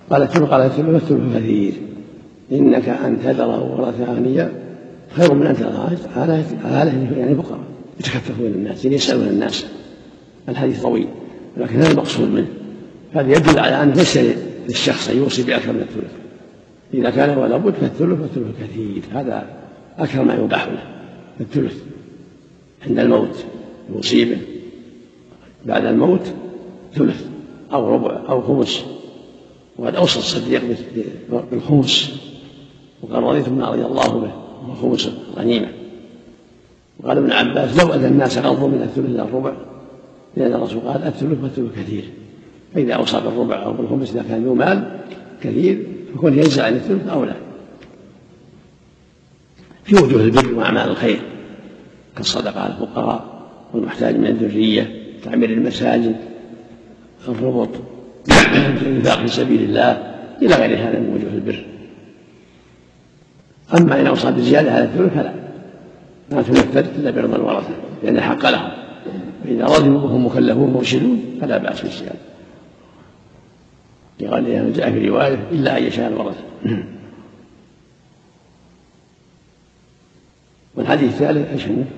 قال الثلث والثلث كثير، إنك أن تذره ورثة أغنياء خير من أن تذره عالة يعني فقراء يتكففون الناس يسألون الناس. الحديث طويل ولكن هذا المقصود منه. هذا يدل على أن ليس للشخص يوصي بأكثر من الثلث، إذا كان ولا بد فالثلث والثلث كثير، هذا أكثر ما يباح له. الثلث عند الموت يوصي به، بعد الموت ثلث أو ربع أو خمس، وقد أوصى الصديق بالخمس وقال رضيت بما رضي الله به وخمس غنيمة. وقال ابن عباس لو أتى الناس غضوا من الثلث إلى الربع، لأن الرسول قال الثلث والثلث كثير، فإذا أوصى بالربع أو بالخمس إذا كان ذو مال كثير فكون ينزع عن الثلث أو لا. في وجوه البر وأعمال الخير كالصدقة على الفقراء والمحتاج من الذرية، تعمير المساجد، الربط، الإنفاق في سبيل الله إلى غير هذا من وجوه البر. أما إن أوصى بالزيادة على الثلث فلا تنفذ إلا برضا الورثة لأن الحق لهم، فإذا رضوا وهم مكلفون مرشدون فلا بأس بالزيادة. قال جاء في رواية إلا أن يشاء الورثة. والحديث الثالث ايش هو؟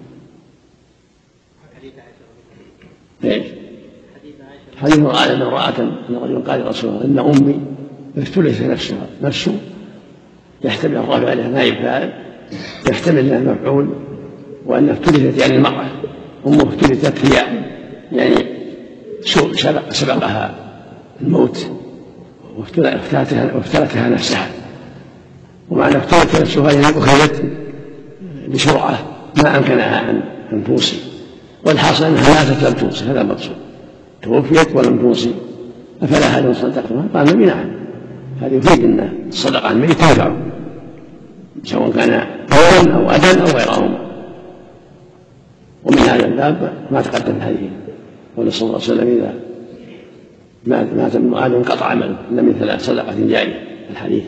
حديث قال ان امرأة ان رجلا قال يا رسول الله ان امي افتلت نفسه يحتمل الرافع عليها نائب فاعل، يحتمل انها مفعول، وان افتلتت يعني المرأة امه افتلتت هي يعني سبقها الموت وافتلتها نفسها، ومعنى افتلت نفسها يعني اخذت بسرعة ما أمكنها أن توصي، والحاصل أنها ماتت لم توصي، هذا المقصود، توفيت ولم توصي أفلا هل صدقتها؟ قال النبي نعم. هذا يفيد أن الصدقة عن الميت تنفع سواء كان قولا أو أذى أو غيرهما. ومن هذا الباب ما تقدم الحديث قال صلى الله عليه وسلم إذا مات ابن آدم انقطع عمله إلا من 3 صدقة جارية. الحديث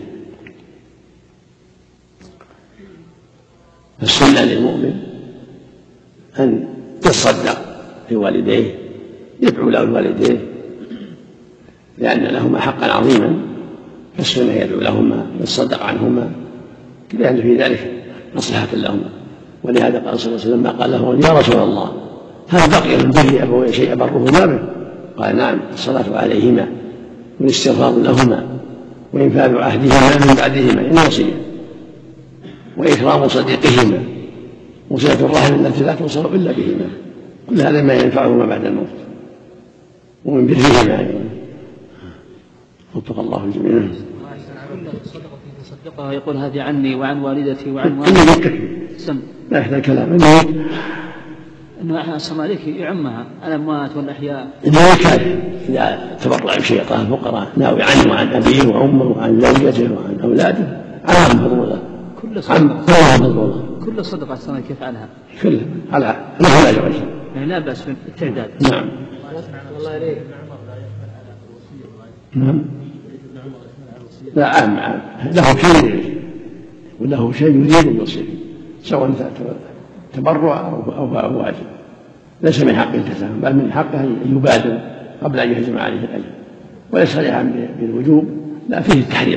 السنة للمؤمن أن يتصدق لوالديه، يدعو له الوالديه لأن لهما حقا عظيما، فالسنة يدعو لهما ويتصدق عنهما لأن في ذلك مصلحة لهما. ولهذا قال صلى الله عليه وسلم ما قال له يا رسول الله هل بقي من بر أبوي شيء أبرهما به؟ قال نعم، الصلاة عليهما والاستغفار لهما وإنفاذ عهدهما من بعدهما إن وصية وإكرام صديقهما وصلة الرحم التي لا توصل إلا بهما، كل هذا ما ينفعهما بعد الموت ومن برهما أيضا. وفق الله الجميع. كل صدقة تصدقها يقول هذه عني وعن والدتي وعن والدتي لا يحتاج كلام إنه أحسن عليك يعمها الأموات والأحياء. إنه كافي إذا تبرع بشيء طه الفقراء ناوي عنه وعن أبيه وأمه وعن زوجته وعن أولاده عام مفضولة كل صدقة السنة كيف عنها؟ كل على له لا جوز يعني لا بأس بالتعداد. نعم. الله عليك. نعم. لا عام له شيء وله شيء يريد أن يوصي سواء تبرع أو واجب، ليس من حقه التساهل بل من حقه أن يبادر قبل أن يهجم عليه الأجر، وليس صريحا بالوجوب لا فيه التحريم.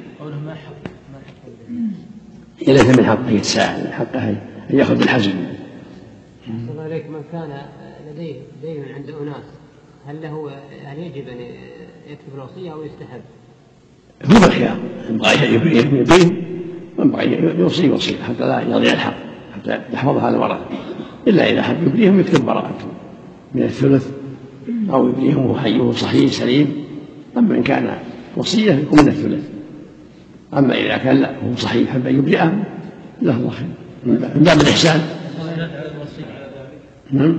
ليس من حقه يتساهل، من حقه أن يأخذ بالحزم. الله عليك، من كان لديه دين عند أناس هل له يعني يجب أن يكتب الوصية أو يستحب؟ هو الخيار، يبغى يبين ويبغى يوصي حتى لا يضيع الحق، حتى يحفظها الورثة، إلا إذا حب يبريهم يكتب براءته من الثلث أو يبريهم وهو حي صحيح سليم. أما إن كان وصية يكون من الثلث، أما إذا كان لا هو صحيح حب يبرئهم له الله خير من باب الإحسان. نعم.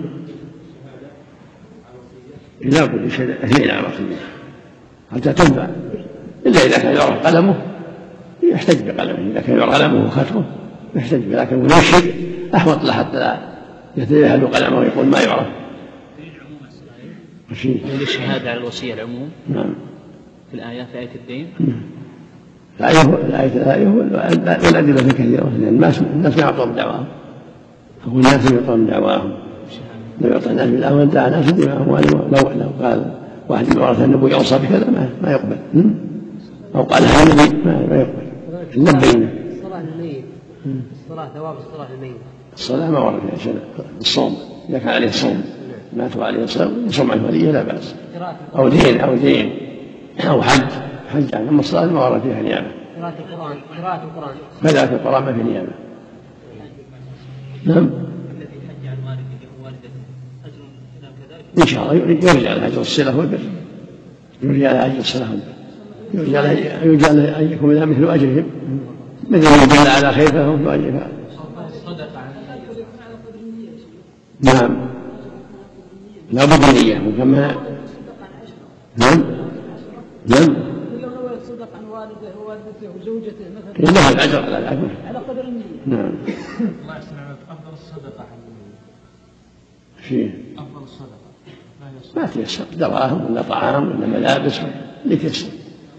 لا بد يشهد 2 على وصية حتى تنفع، إلا إذا كان يعرف قلمه يحتج بقلمه، إذا كان يعرف قلمه وخطه يحتج به، لكن المنشد أحوط له حتى لا يتجاهل قلمه ويقول ما يعرف. الشهادة على الوصية العموم. نعم. في الآية في آية الدين. الآية والأدلة كثيرة، لأن الناس يعطون دعواهم، أقول الناس يعطون دعواهم، لو يعطي الناس بالأمر دعا الناس بدعواهم، لو قال واحد من ورثة النبي يوصى بكذا ما يقبل. أو قالها النبي ما يقبل إلا بينه. الصلاة للميت، الصلاة ثواب الصلاة للميت. الصلاة ما ورد فيها شيء. الصوم إذا كان عليه صوم مات عليه صوم يصوم عن وليه لا بأس، أو دين أو حج أما الصلاة ما ورد فيها نيابة. قراءة القرآن بدأت القرآن ما في نيابة. نعم. الذي حج عن والده ووالدته أجر كذلك إن شاء الله يرجع على أجر الصلة والبر، يرجع على أجر الصلة والبر، يرجع أن يكون لها مثل أجرهم، مثل من دل على خير فهم فأجر. نعم لا بد من نية وكما نعم يتصدق عن والده ووالدته وزوجته مثلا لها الأجر على الأجر على قدر النية. نعم. الله يحسن عليك. أفضل الصدقة شيء أفضل الصدقة ما تيسر، دراهم ولا طعام ولا ملابس اللي تيسر،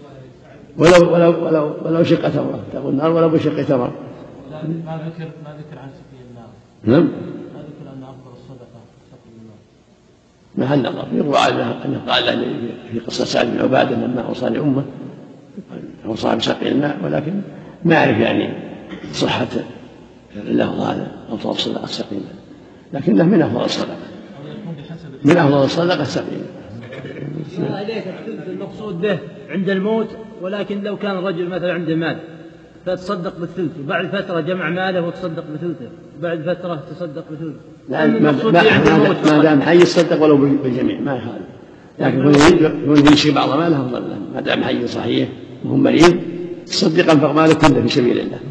ولو شق تمرة تقول النار ولو بشق تمرة. ما ذكر عن سقي النار. نعم. ما ذكر أن أفضل الصدقة سقي النار. مع النظر يروى أنه قال في قصة سعد بن عبادة لما أوصى لأمه أوصى بسقي الماء، ولكن ما أعرف يعني صحة اللفظ هذا أفضل الصدقة سقي الماء، لكنه من أفضل الصدقة، من أفضل الصدقة سقي الماء. إليك الثلث المقصود به عند الموت، ولكن لو كان الرجل مثلا عنده مال فتصدق بالثلث، وبعد فترة جمع ماله وتصدق بثلثه، بعد فترة تصدق بثلثه. ما دام حي يصدق ولو بالجميع ما يخالف، لكن يكون يشي بعض ماله أفضل له، ما دام حي صحيح وهم مريض تصدق أنفق ماله كله في سبيل الله.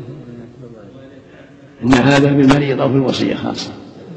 إن هذا بالمريض أو في الوصية خاصة.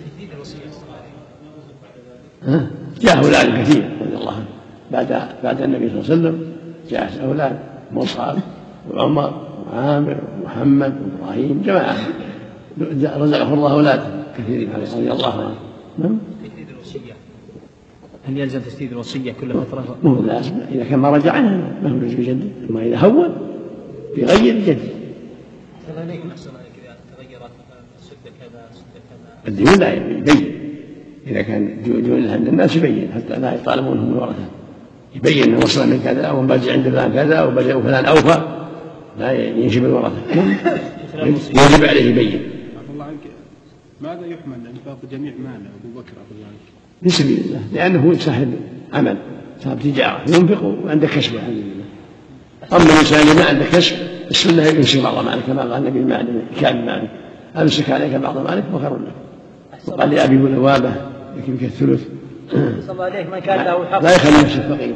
جاء أولاد كثير رضي الله عنه بعد النبي صلى الله عليه وسلم، جاء أولاد مصعب وعمر وعامر ومحمد وإبراهيم جماعة رزقه الله أولاد كثيرين رضي الله عنه. تجديد الوصية هل يلزم تجديد الوصية كل فترة؟ مو لازم، إذا كان ما رجع عنها ما هو لازم يجدد، أما إذا هون يغير يجدد. إذا تغيرت سد كذا الديون لا يبين، إذا كان ديون عند الناس يبين حتى لا يطالبونهم الورثة، يبين أنه وصل من كذا أو بجع عند فلان كذا وفلان أوفى، لا ينشب الورثة، يجب عليه يبين. الله عنك ماذا يحمل أنفاق جميع ماله أبو بكر رضي الله عنه؟ في سبيل الله، لأنه صاحب عمل صاحب تجارة ينفق وعنده كسب الحمد لله. أما الإنسان اللي ما عنده كسب السنة يمسك بعض مالك كما قال النبي كان مالك أمسك عليك بعض مالك وخير لك. وقال لأبي لبابة يكفيك الثلث من كان له حق لا يخلي نفسه فقير.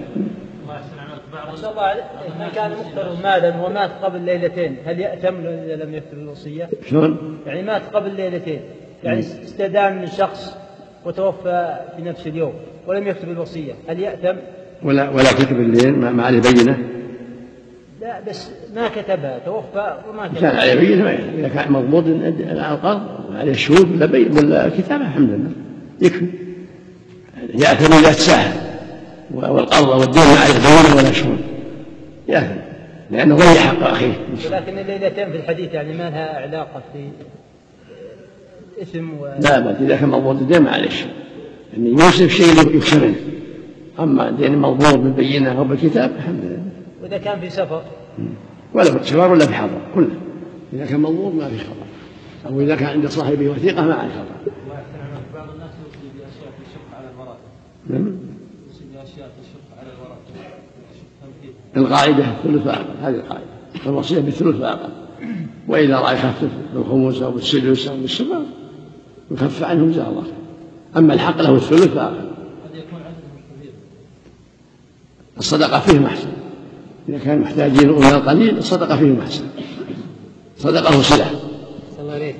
من كان مقتر مالا ومات قبل ليلتين هل يأتم إذا لم يكتب الوصية؟ شلون؟ يعني مات قبل ليلتين، يعني استدان من شخص وتوفى في نفس اليوم ولم يكتب الوصية، هل يأتم؟ ولا كتب الليل ما عليه بينة؟ لا بس ما كتبها، توفى وما كتبها. كان عليه بينة إذا كان مضبوط على القرض وعليه شهود ولا كتابة الحمد لله يكفي. يأتم إذا تساهل والقرض والدين ما عليه بينة ولا شهود يأتم لأنه ضيع حق أخيه. لكن الليلتين في الحديث يعني ما لها علاقة في اسم لا بس إذا كان مضبوط الدين معلش يعني يوصف شيء يكسرنه، أما دين مضبوط بالبينة أو بالكتاب الحمد لله. وإذا كان في سفر ولا في سفر ولا في حضر كله، إذا كان مضبوط ما في خطر، أو إذا كان عند صاحبه وثيقة ما عليه خطر. بعض الناس يوصي بأشياء تشق على المرأة. يوصي بأشياء تشق على المرأة. القاعدة الثلث فأقل، هذه القاعدة، الوصية بالثلث فأقل، وإذا رأى يخفف بالخمس أو بالسدس أو بالسبع يخفف عنهم جزاه الله خير، أما الحق له الثلث فأقل. الصدقة فيه محسن، إذا كان محتاجين إلى القليل الصدقة فيه محسن، صدقه صلة. الله عليك.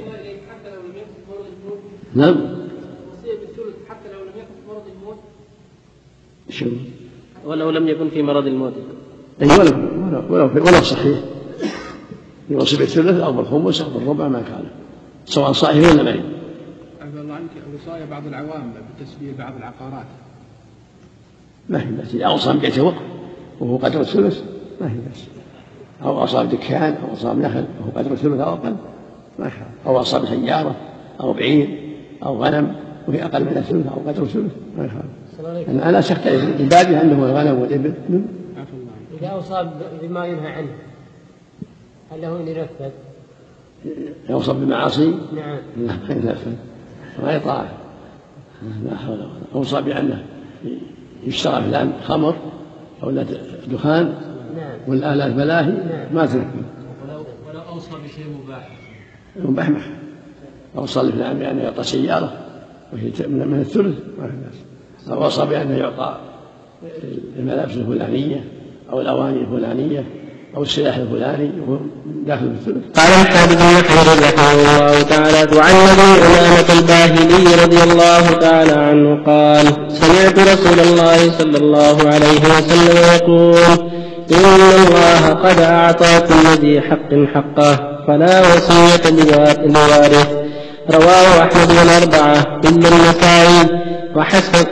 نعم. الوصية بالثلث حتى لو لم يكن في مرض الموت. شو؟ ولو لم يكن في مرض الموت. أي ولو صحيح يوصي بالثلث أو بالخمس أو بالربع ما كان، سواء صحيح ولا مريض. عفى الله عنك، وصايا بعض العوام بتسبيل بعض العقارات ما في بأس، إذا أوصى ببيت وقف وهو قدر الثلث ما في بأس، أو أصاب دكان أو أصاب نخل وهو قدر الثلث أو أقل ما كان، أو أصاب سيارة أو بعير أو غنم وهي أقل من الثلث أو قدر الثلث ما يخالف. أنا شك من بابها أنه الغنم والإبل. إذا أوصى بما ينهى عنه هل له أن ينفذ؟ يوصى بمعاصي؟ نعم. لا ما ينفذ، ما يطاع. لا حول ولا قوة. أوصى بأنه يشترى فلان خمر أو دخان والآلات بلاهي ما تنفذ. ولو أوصى بشيء مباح أوصى لفلان بأنه يعطى سيارة من الثلث ما في بأس، أو أوصى بأنه يعطى الملابس الفلانية أو الأواني الفلانية أو السلاح الفلاني وهو داخل في الثلث. قال الحافظ بن حجر رحمه الله تعالى: وعن ابي امامه الباهلي رضي الله تعالى عنه قال: سمعت رسول الله صلى الله عليه وسلم يقول: إن الله قد أعطى كل ذي حق حقه فلا وصية لوارث. رواه أحمد والأربعة إلا النسائي وحسن.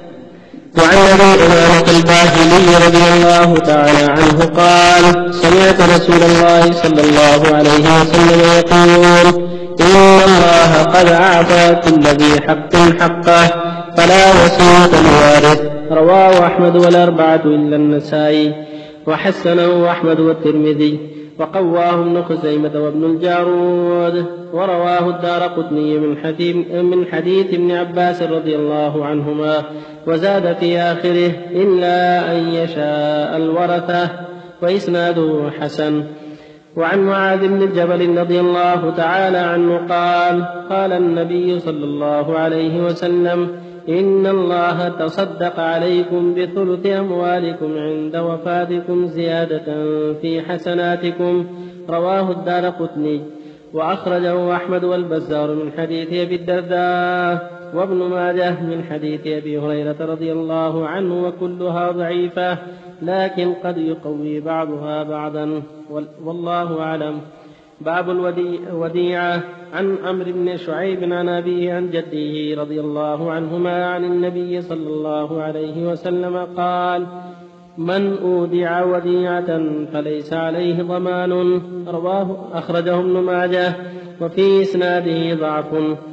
وعن ابي امامه الباهلي رضي الله تعالى عنه قال: سمعت رسول الله صلى الله عليه وسلم يقول: إن الله قد أعطى كل ذي حق حقه فلا وصية لوارث. رواه أحمد والأربعة إلا النسائي وحسنه أحمد والترمذي وقواه ابن خزيمة وابن الجارود. ورواه الدارقطني من حديث ابن عباس رضي الله عنهما وزاد في آخره: إلا أن يشاء الورثة، وإسناده حسن. وعن معاذ بن جبل رضي الله تعالى عنه قال: قال النبي صلى الله عليه وسلم: إن الله تصدق عليكم بثلث أموالكم عند وفاتكم زيادة في حسناتكم. رواه الدارقطني وأخرجه أحمد والبزار من حديث أبي الدرداء وابن ماجه من حديث أبي هريرة رضي الله عنه، وكلها ضعيفة لكن قد يقوي بعضها بعضا، والله أعلم. باب الوديعة. عن عمرو بن شعيب عن أبيه عن جده رضي الله عنهما عن النبي صلى الله عليه وسلم قال: من أودع وديعة فليس عليه ضمان. رواه أخرجه ابن ماجه وفي إسناده ضعف.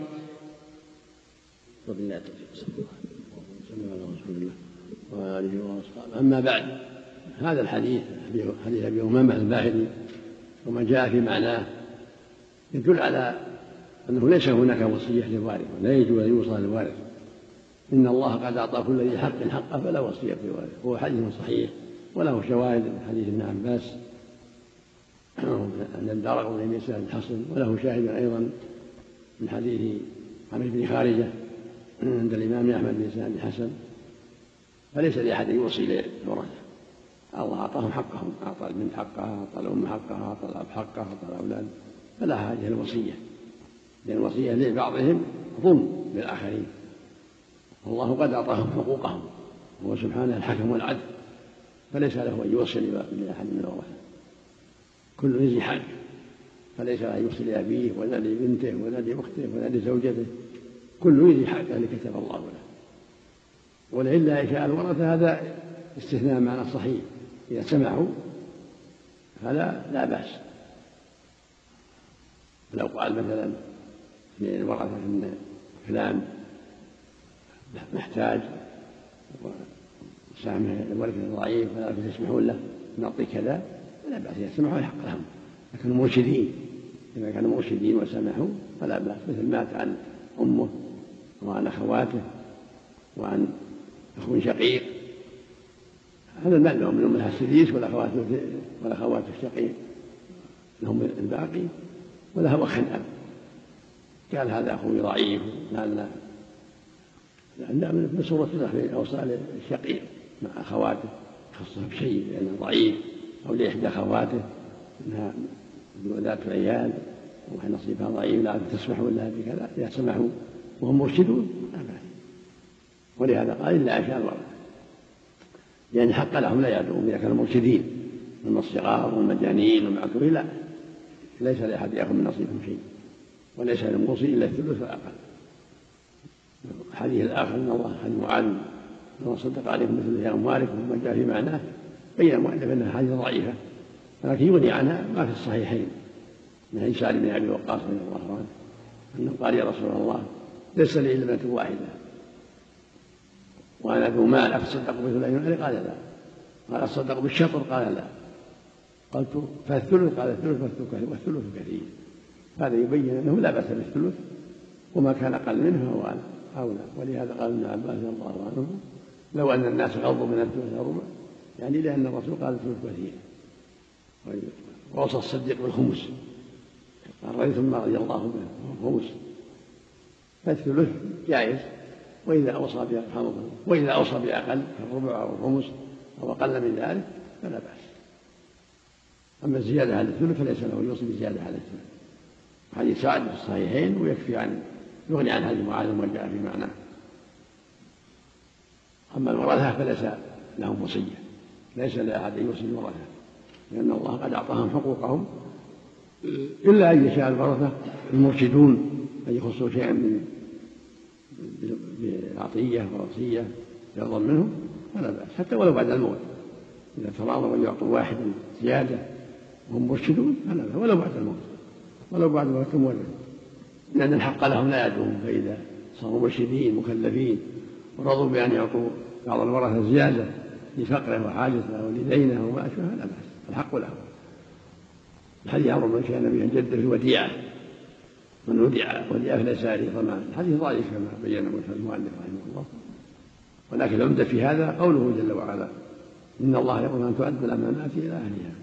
أما بعد، هذا الحديث حديث أبي أمامة الباهلي وما جاء في معناه يدل على أنه ليس هناك وصية للوارث، لا يجوز أن يوصى للوارث. إن الله قد أعطى كل ذي حق حقه فلا وصية للوارث. هو حديث صحيح وله شواهد من حديث ابن عباس أن الدارقطني بإسناد حسن، وله شاهد أيضا من حديث عمرو بن خارجة عند الإمام أحمد بإسناد حسن. فليس لأحد يوصي للورثة، الله أعطاهم حقهم، أعطى البنت حقها، أعطى الأم حقها، أعطى الأب حقه، أعطى الأولاد، فلا حاجة للوصية، لأن الوصية لبعضهم ظلم للآخرين، والله قد أعطاهم حقوقهم، وهو سبحانه الحكم والعدل، فليس له أن يوصي لأحد من الورثة. كل ذي حق، فليس له أن يوصي لأبيه ولا لبنته ولا لأخته ولا لزوجته، كل ذي حق الذي كتب الله له. ولئلا يشاء الورثة هذا استثناء معنى صحيح، إذا سمعوا فلا لا بأس. لو قال مثلا للورثة إن فلان محتاج وسامح الورثة ضعيف فلا تسمحون له نعطي كذا، فلا بأس، إذا سمحوا يحق لهم. لكن مرشدين، إذا كانوا مرشدين وسمحوا فلا بأس، مثل مات عن أمه وعن أخواته وعن أخو شقيق، هذا المال لهم من أمها السديس والأخوات الشقيق لهم الباقي، وله أخ أب قال هذا أخوي ضعيف، لأن من سورة في أوصال الشقيق مع أخواته خصه بشيء لأنه ضعيف، أو لإحدى أخواته أنها ذات عيال ونصيبها ضعيف لا تسمحوا لها بكذا، إذا سمحوا وهم مرشدون لا بأس. ولهذا قال إلا أشاء الورثة، لأن حق لهم لا يدعون إذا كانوا مرشدين من الصغار والمجانين والمعذورين، لا ليس لأحد يأخذ من نصيبهم شيء، وليس للموصي إلا الثلث فأقل. الحديث الآخر إن الله حديث معاذ إن صدق عليكم مثل أموالكم وما جاء في معناه، بين المؤلف أنها حديث ضعيفة، ولكن يغني عنها ما في الصحيحين من حديث سعد بن أبي وقاص رضي الله عنه أنه قال يا رسول الله ليس لي إلا بنت واحدة وأنا ذو مال أتصدق بثلث مالي، قال لا، قال الصدق بالشطر؟ قال لا. قلت فالثلث؟ قال الثلث والثلث كثير. هذا يبين أنه لا بأس بالثلث، وما كان أقل منه هو أولى. ولهذا قال ابن عباس رضي الله عنه لو أن الناس غضوا من الثلث ربع، يعني لأن الرسول قال الثلث كثير. ووصى الصديق بالخمس، قال رأيت ثم رضي الله عنه الخمس. فالثلث جائز، وإذا أوصى بأقل كالربع أو الخمس أو أقل من ذلك فلا بأس. أما الزيادة على الثلث فليس له يوصي بزيادة على الثلث. حديث سعد في الصحيحين ويكفي يغني عن حديث معاذ وما جاء في معناه. أما الورثة فليس لهم وصية، ليس لأحد أن يوصي الورثة، لأن الله قد أعطاهم حقوقهم، إلا أن يشاء الورثة المرشدون أن يخصوا شيئا بعطية ووصية يرضى منهم فلا بأس، حتى ولو بعد الموت. إذا تراضوا أن يعطوا واحد زيادة وهم مرشدون فلا بأس، ولو بعد الموت، ولو بعد موت المورث، لأن الحق لهم لا يدوم. فإذا صاروا مرشدين مكلفين ورضوا بأن يعطوا بعض الورثة زيادة لفقره وحاجته ولدينه وما أشبه لا بأس، الحق لهم. الحديث أمر من كان به جد في وديعة، من وديعة فليس عليه ضمان. الحديث ضعيف كما بين المؤلف رحمه الله، ولكن العمدة في هذا قوله جل وعلا إن الله يأمر أن تؤدى الأمانات إلى أهلها.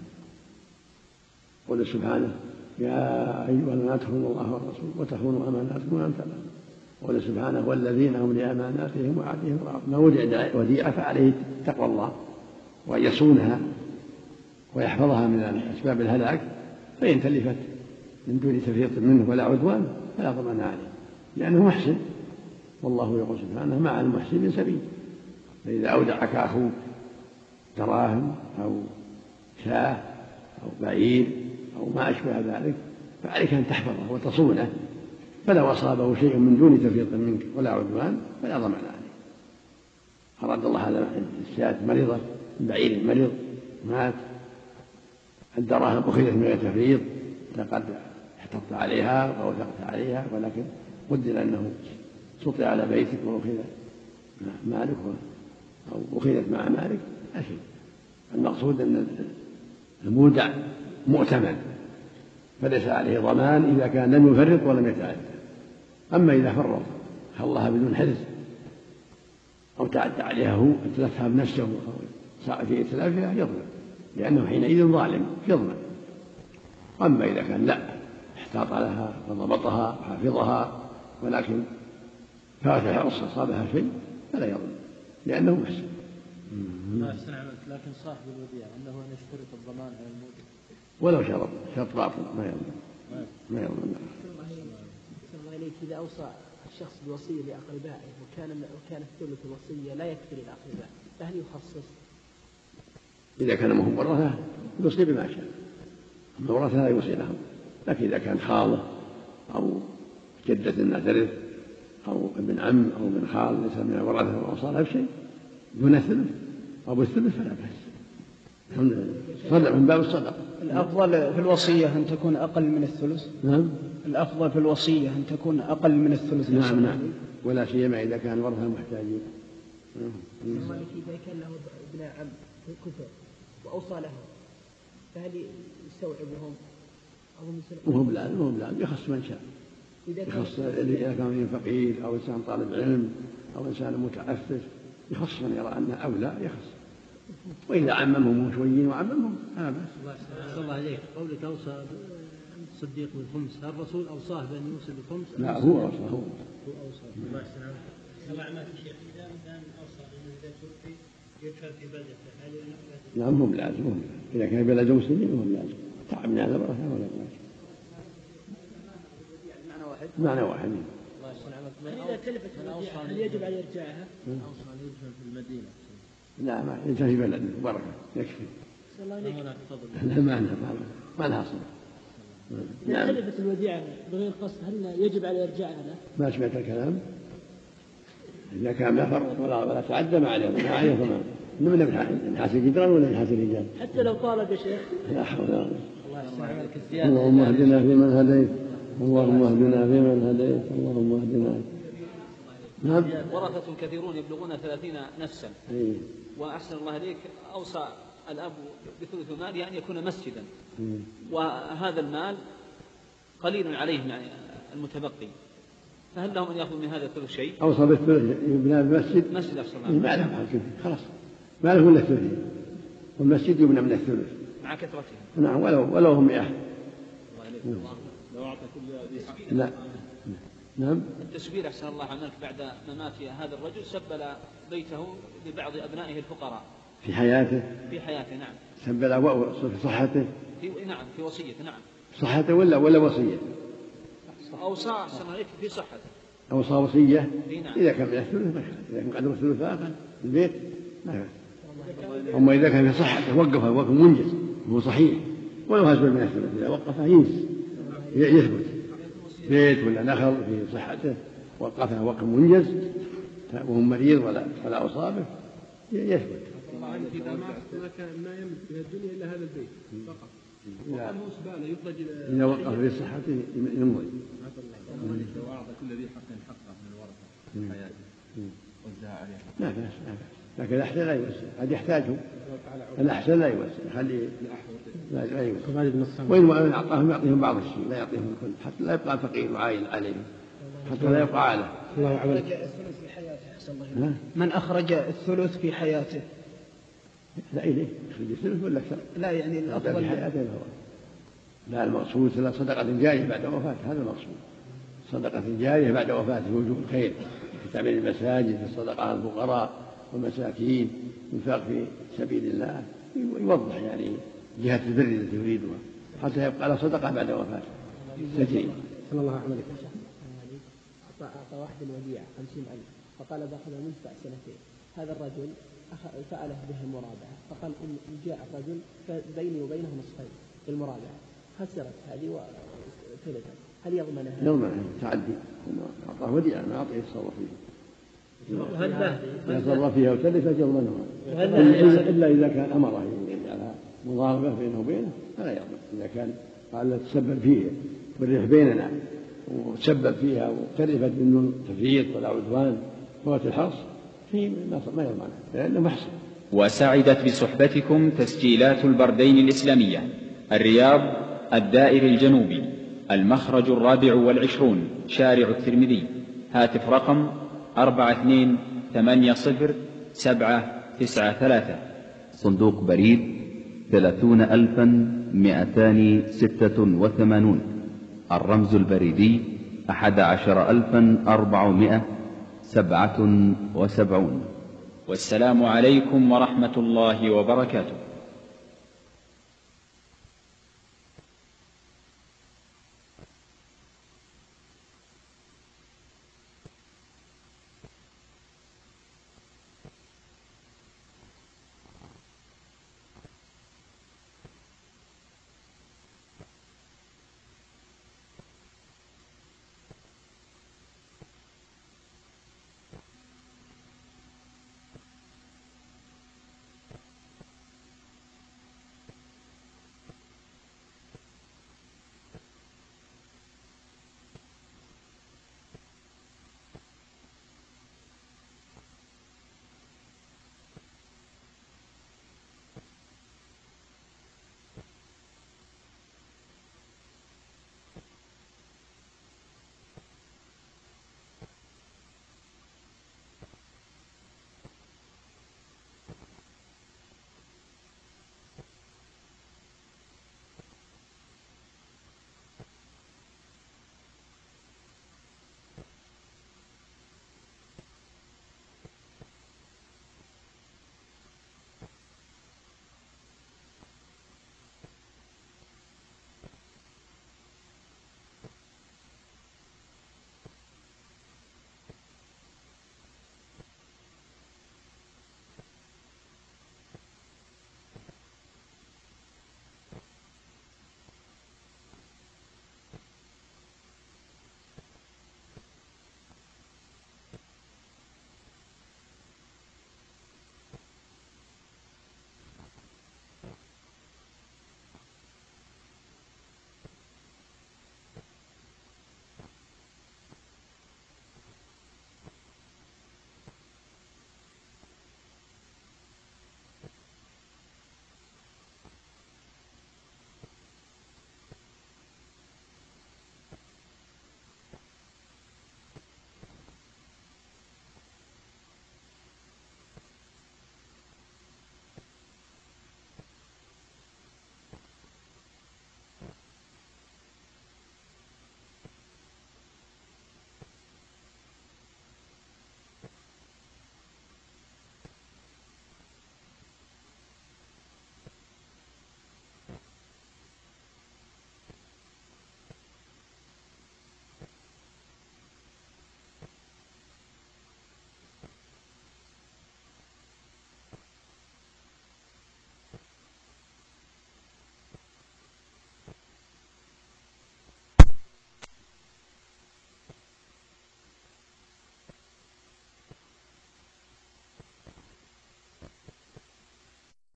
قل سبحانه يا أيها الناس خونوا الله والرسول وتخونوا أماناتكم وأنتم تعلمون. قل سبحانه والذين هم لأماناتهم وعهدهم راعون. ما وديعة فعليه تقوى الله وأن يصونها ويحفظها من أسباب الهلاك، فإن تلفت من دون تفريط منه ولا عدوان فلا ضمان عليه، لأنه محسن، والله يقول سبحانه مع المحسنين سبيل. فإذا أودعك أخوك دراهم أو شاة أو بعير أو ما أشبه ذلك فعليك أن تحفظه وتصونه، فلو أصابه شيء من دون تفريط منك ولا عدوان فلا ضمان عليه. أراد الله هذا الشاة مريضة، البعير مريض مات، الدراهم أخذت من غير تفريط، لقد احتطت عليها أو وثقت عليها، ولكن قدر أنه سطع على بيتك وأخذ مالك أو أخذت مع مالك أشد. المقصود أن المودع مؤتمن فليس عليه ضمان إذا كان لم يفرط ولم يتعدى. أما إذا فرط خلها بدون حرص أو تعدى عليها هو اتلفها بنفسه أو ساء في إتلافها يظلم، لأنه حينئذ ظالم يظلم. أما إذا كان لا احتاط لها وضبطها وحافظها ولكن فات الحرص أصابها شيء فلا يظلم لأنه محسن. لكن صاحب الوديعة أنه أن يشترط الضمان على المودع ولو شرط باطل ما يظلم. ما يظلم. الله إليك إذا أوصى الشخص بوصية لأقربائه وكان الثلث الوصية لا يكفي للأقرباء فهل يخصص؟ إذا كان مهم ورثة يوصي بما شاء، أما ورثة لا يوصي لهم. لكن إذا كان خاله أو جدة لا ترث أو ابن عم أو ابن خال ليس من الورثة وأوصى بشيء دون الثلث أو بالثلث فلا بأس. صدق من باب الصدق. الأفضل في الوصية أن تكون أقل من الثلث. نعم. الأفضل في الوصية أن تكون أقل من الثلث. نعم. ولا سيما إذا كان ورثة محتاجين. إذا كان له ابن عم كثر وأوصى له فهل يستوعبهم أو وهم لازم يخص من شاء، يخص إذا كان فقير أو إنسان طالب علم أو إنسان متعفف يخص من يرى أنه أولى يخص، وإذا عممهم شويين وعممهم لا بأس. الله عليك قولك أوصى الصديق بالخمس، هل الرسول أوصاه بأن يوصي بالخمس؟ لا هو أوصى. الله يسلمك. الله عمات الشيخ إذا كان أوصى أنه إذا توفي يدفن في بلدته هل نعم هم لازم، إذا كان بلد مسلمين هم لازم تعبنا على بركة ولا بأس. معنى واحد. الله يسلمك. إذا تلفت هل يجب عليه إرجاعها؟ أوصى أن يدفن في المدينة. لا ما يدفن في بلد بركة يكفي. لا ما لها صلة. إذا تلفت الوديعة بغير قصد هل يجب عليه إرجاعها له؟ ما سمعت الكلام. إذا كان لا فرط ولا تعدى ما عليه ضمان. من حاس الجدران ولا من حاس الرجال. حتى لو طالب يا شيخ. لا حول ولا قوة. اللهم اهدنا فيمن هديت، اللهم اهدنا فيمن هديت، اللهم اهدنا. ورثة كثيرون يبلغون 30 نفسا وأحسن الله إليك أوصى الأب بثلث ماله أن يكون مسجدا، وهذا المال قليل عليه مع المتبقي، فهل لهم أن يأخذوا من هذا الثلث شيء؟ أوصى بالثلث يبنى المسجد، مسجد أفسر الله، ما له حق فيه خلاص، ما له إلا الثلث، والمسجد يبنى من الثلث مع كثرته. نعم، ولو هم 100. لو أعطى كل ذي حق. لا. نعم. التسبيل أحسن الله عنك بعد ممات هذا الرجل سبل بيته لبعض أبنائه الفقراء في حياته. في حياته نعم. سبل في صحته. نعم في وصيته نعم. صحته ولا وصية؟ أوصى أحسن الله عليك في صحته. أوصى وصية. نعم. إذا كان من الثلث ما إذا كان قدر الثلث آخر البيت ما. أما إذا كان في صحته وقفه وقف منجز هو صحيح ولو هزل من الثلث، إذا وقفه يثبت بيت ولا نخل في صحته وقفه وقف منجز وهو مريض ولا أصابه يثبت. إذا ما يملك من الدنيا إلا هذا البيت فقط، وقال هو سبالة يخرج إذا وقف في صحته يمضي. لو أعطى كل ذي حق حقه من الورثة في حياته وزع عليه لا بأس لكن الأحسن لا يوسع، قد يحتاجه الأحسن لا يوسع، يخليه لا يوسع، وإن أعطاهم يعطيهم بعض الشيء لا يعطيهم الكل حتى لا يبقى فقير وعايل عليهم، حتى لا يبقى عاله. الله أخرج الثلث في حياته أحسن الله. من أخرج الثلث في حياته؟ لا إليه يخرج الثلث ولا أكثر؟ لا يعني الأفضل في حياته لا المقصود صدقة جارية بعد وفاته، هذا المقصود صدقة جارية بعد وفاته وجوه الخير في تعمير المساجد، في الصدقة على الفقراء والمساكين، ينفق في سبيل الله، يوضح يعني جهة البر التي يريدها حتى يبقى على صدقة بعد وفاته تجري. صلى الله عليه وسلم. أعطى واحد الوديعة 50,000 فقال بأخذها منفع 2 سنين. هذا الرجل فعله به المرابعة، فقال إن جاء الرجل بيني وبينه نصفين بالمرابعة، خسرت هذه وثلثت، هل يضمنها؟ يضمنها تعدي، أعطاه وديعة ما أعطيه يتصرف فيها، يتصرف فيها وتلفت يضمنها، إلا إذا كان أمره على مضاربة بينه وبينه فلا يضمن. إذا كان قال لا تسبب فيه والريح بيننا وتسبب فيها وتلفت منه تفريط ولا عدوان فوات الحرص ما يضمنها لأنه محصن. وسعدت بصحبتكم تسجيلات البردين الإسلامية، الرياض، الدائري الجنوبي، المخرج 24 شارع الترمذي، هاتف رقم 4280707993، صندوق بريد 30,286، الرمز البريدي 11,477. والسلام عليكم ورحمة الله وبركاته.